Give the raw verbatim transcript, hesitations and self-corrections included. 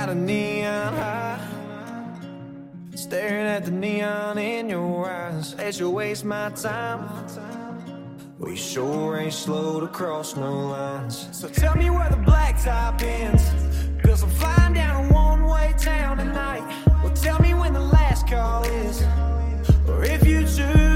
got a neon high, staring at the neon in your eyes as you waste my time. We sure ain't slow to cross no lines. So tell me where the blacktop ends, 'cause I'm flying down a one-way town tonight. Well, tell me when the last call is, or if you choose